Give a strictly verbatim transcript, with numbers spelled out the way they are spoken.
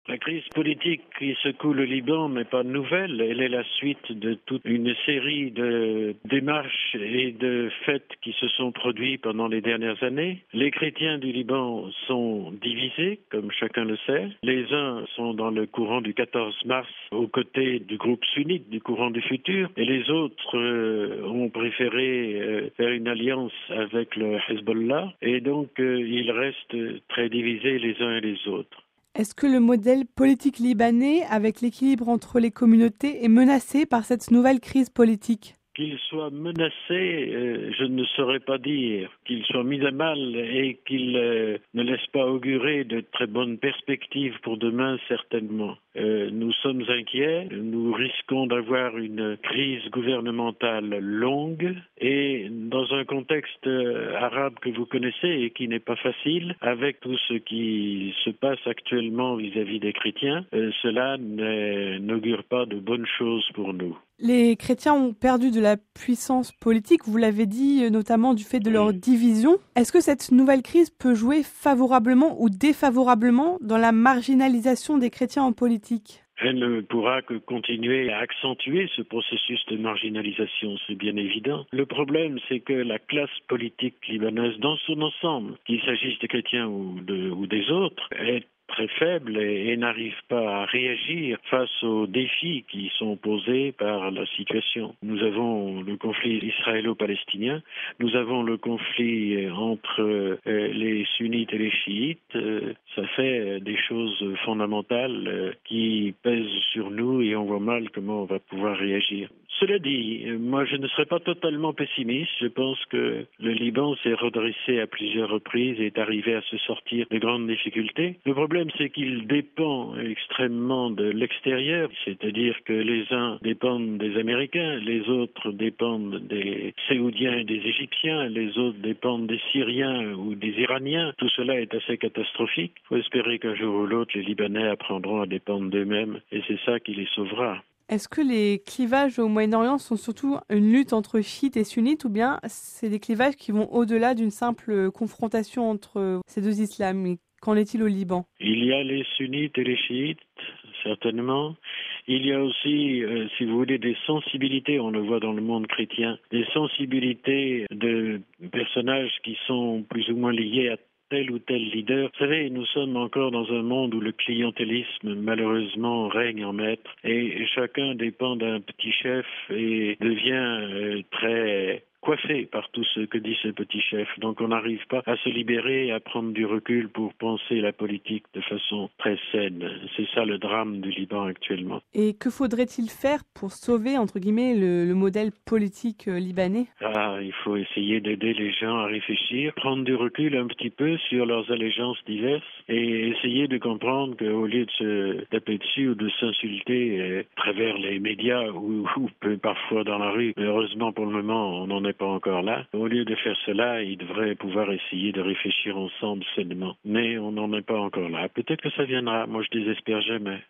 La crise politique qui secoue le Liban n'est pas nouvelle, elle est la suite de toute une série de démarches et de faits qui se sont produits pendant les dernières années. Les chrétiens du Liban sont divisés, comme chacun le sait. Les uns sont dans le courant du quatorze mars aux côtés du groupe sunnite du courant du futur et les autres euh, ont préféré euh, faire une alliance avec le Hezbollah et donc euh, ils restent très divisés les uns et les autres. Est-ce que le modèle politique libanais, avec l'équilibre entre les communautés, est menacé par cette nouvelle crise politique ? Qu'il soit menacé, euh, je ne saurais pas dire. Qu'il soit mis à mal et qu'il euh, ne laisse pas augurer de très bonnes perspectives pour demain, certainement. Euh, nous sommes inquiets, nous risquons d'avoir une crise gouvernementale longue et dans un contexte euh, arabe que vous connaissez et qui n'est pas facile, avec tout ce qui se passe actuellement vis-à-vis des chrétiens, euh, cela n'augure pas de bonnes choses pour nous. Les chrétiens ont perdu de la puissance politique, vous l'avez dit, notamment du fait de leur division. Est-ce que cette nouvelle crise peut jouer favorablement ou défavorablement dans la marginalisation des chrétiens en politique ? Elle ne pourra que continuer à accentuer ce processus de marginalisation, c'est bien évident. Le problème, c'est que la classe politique libanaise, dans son ensemble, qu'il s'agisse des chrétiens ou, de, ou des autres, est très faible et, et n'arrive pas à réagir face aux défis qui sont posés par la situation. Nous avons le conflit israélo-palestinien, nous avons le conflit entre euh, les sunnites et les chiites. Euh, ça fait des choses fondamentales euh, qui pèsent sur nous et on voit mal comment on va pouvoir réagir. Cela dit, moi je ne serais pas totalement pessimiste. Je pense que le Liban s'est redressé à plusieurs reprises et est arrivé à se sortir de grandes difficultés. Le problème, c'est qu'il dépend extrêmement de l'extérieur, c'est-à-dire que les uns dépendent des Américains, les autres dépendent des Saoudiens et des Égyptiens, les autres dépendent des Syriens ou des Iraniens. Tout cela est assez catastrophique. Il faut espérer qu'un jour ou l'autre, les Libanais apprendront à dépendre d'eux-mêmes et c'est ça qui les sauvera. Est-ce que les clivages au Moyen-Orient sont surtout une lutte entre chiites et sunnites ou bien c'est des clivages qui vont au-delà d'une simple confrontation entre ces deux islams ? Qu'en est-il au Liban ? Il y a les sunnites et les chiites, certainement. Il y a aussi, euh, si vous voulez, des sensibilités, on le voit dans le monde chrétien, des sensibilités de personnages qui sont plus ou moins liés à tel ou tel leader. Vous savez, nous sommes encore dans un monde où le clientélisme, malheureusement, règne en maître et chacun dépend d'un petit chef et devient euh, très coiffé par tout ce que dit ce petit chef. Donc on n'arrive pas à se libérer et à prendre du recul pour penser la politique de façon très saine. C'est ça le drame du Liban actuellement. Et que faudrait-il faire pour sauver, entre guillemets, le, le modèle politique euh, libanais ? Ah, il faut essayer d'aider les gens à réfléchir, prendre du recul un petit peu sur leurs allégeances diverses et essayer de comprendre qu'au lieu de se taper dessus ou de s'insulter euh, à travers les médias ou, ou parfois dans la rue, mais heureusement pour le moment on n'en est pas encore là. Au lieu de faire cela, ils devraient pouvoir essayer de réfléchir ensemble sainement. Mais on n'en est pas encore là. Peut-être que ça viendra. Moi, je désespère jamais.